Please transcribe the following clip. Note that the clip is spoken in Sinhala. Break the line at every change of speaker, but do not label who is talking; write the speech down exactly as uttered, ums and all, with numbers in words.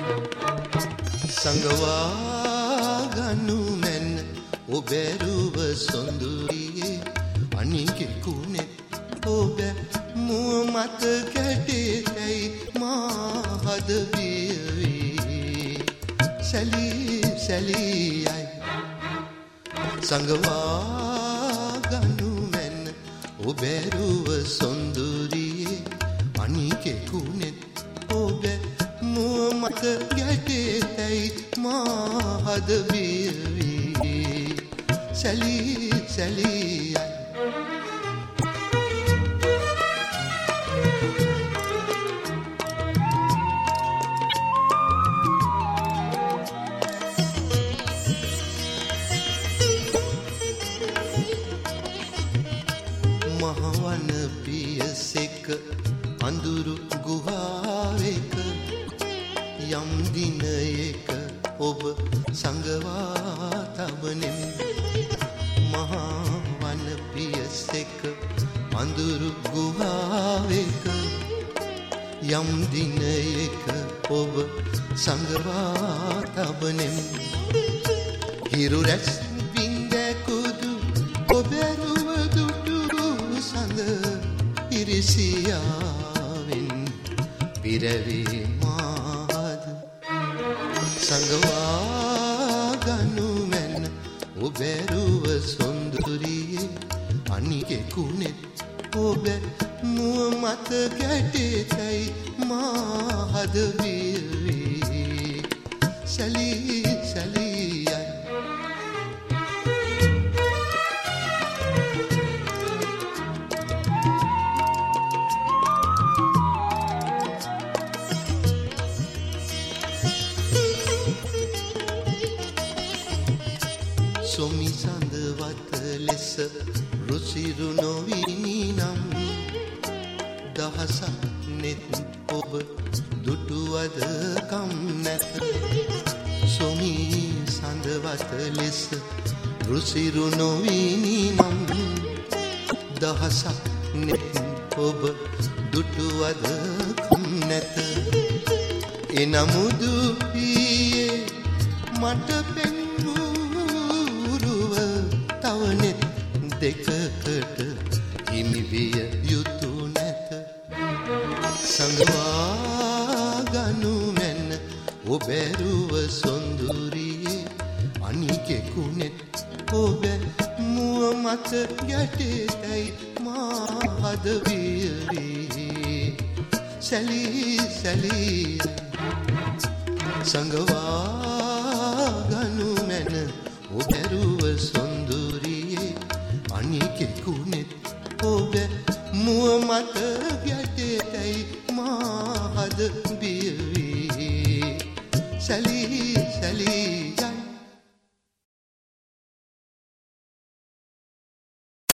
සංගවා ගනු මැන ඔබැරුව සොඳුරියේ අනිකෙකුනෙත් ඔබ මුව මත කැටේතැයි මා හද බියවී සැලී සැලීයයි සංගවා ගනු මැන ඔබැරුව සොඳුරියේ අනිකෙකුනෙත් ඔබ මුව මත ගැටේතැයි මා හද බියවී සැලී සැලීයයි මහවන පියසෙක අඳුරු ගුහාවක යම් දිනයක ඔබ සංගවා තබනෙම් මහවන පියසෙක අඳුරු ගුහාවක යම් දිනයක ඔබ සංගවා තබනෙම් හිරු රැස් වින්දකුදු ඔබරුව දුටු සඳ ඉරිසියාවෙන් පිරවී මාද සංගවා ගනු මැන ඔබරුව සොඳුරියේ අනිකෙකුනෙත් ඔබ මුව මත ගැටේතැයි මා හද බියවී සැලී සැලීයයි සොමි සඳවත ලෙස රුසිරු නොවිනි නම් දහසක් නෙත් ඔබ දුටුවද කම් නැත සොමි සඳවත ලෙස රුසිරු නොවිනි නම් දහසක් නෙත් ඔබ දුටුවද කම් නැත එනමුදු ඊයේ මට පෙන්වූරුව තවනෙත් දෙකකට හිමි විය යුතු නැත සංගවා ගනු මැන ඔබැරුව සොඳුරියේ අනිකෙකුනෙත් ඔබ මුව මත ගැටේතැයි මා හද බියවී සැලී සැලී සංගවා ගනු මැන ඔබැරුව සොඳුරියේ අනිකෙකුනෙත් ඔබ මුව මත ගැටේතැයි මා හද බියවී සැලී